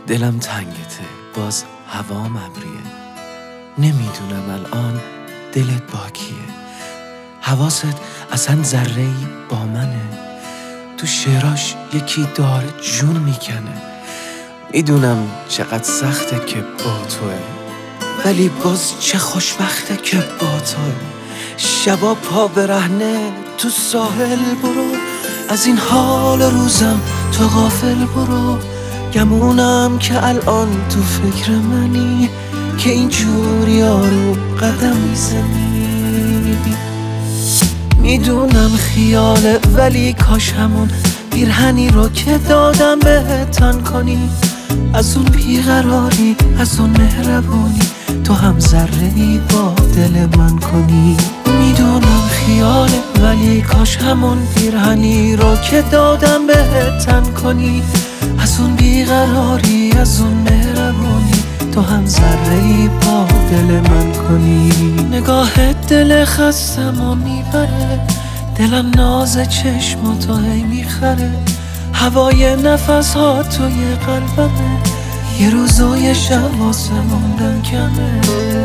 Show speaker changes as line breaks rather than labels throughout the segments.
دلم تنگته، باز هوام ابریه. نمیدونم الان دلت با کیه. حواست اصلا ذره‌ای با منه. تو شعراش یکی داره جون میکنه. میدونم چقدر سخته که با توه، ولی باز چه خوشبخته که با توه. شبا پا برهنه تو ساحل برو، از این حال روزم تو غافل برو. گمونم که الان تو فکر منی، که اینجوری یارو قدم میزنی. میدونم خیاله ولی کاش همون پیرهنی رو که دادم بهت تن کنی. از اون بیقراری، از اون مهربونی، تو هم ذره‌ای با دل من کنی. میدونم خیاله ولی کاش همون پیرهنی رو که دادم بهت تن کنی. از اون بیقراری، از اون مهربونی، تو هم ذره‌ای با دل من کنی. نگاهت دل خستمو میبره، دلم ناز چشماتو هی میخره. هوای نفس ها توی قلبمه، یه روز و یه شب واسه موندن کمه.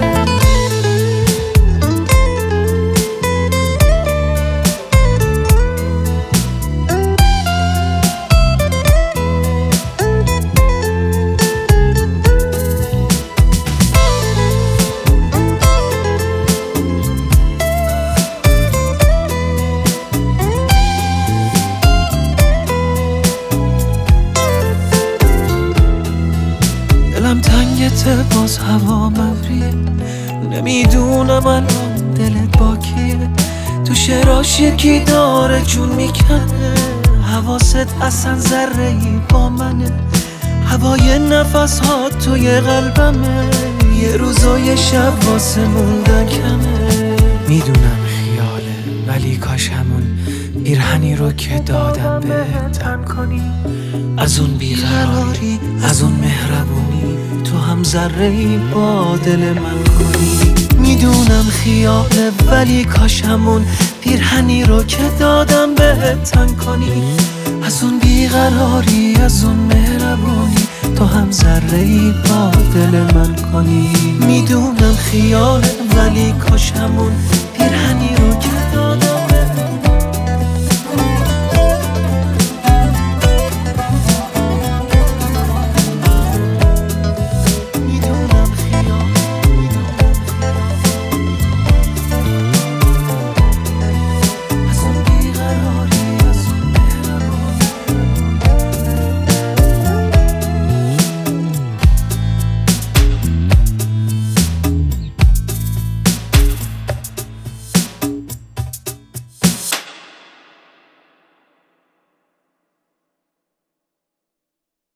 دلم تنگته، باز هوا مبریه. نمیدونم الان دلت با کیه. تو شعراش یکی داره جون میکنه. حواست اصلا ذره‌ای با منه. هوای نفس ها توی قلبمه، یه روز و یه شب واسه موندن کمه. میدونم خیاله ولی کاش همون پیرهنی رو که دادم بهت تن کنی. از اون بیقراری، از اون مهربونی، تو هم ذره‌ای با دل من کنی. میدونم خیاله ولی کاش همون پیرهنی رو که دادم بهت تن کنی. از اون بیقراری، از اون مهربونی، تو هم ذره‌ای با دل من کنی. میدونم خیاله ولی کاش همون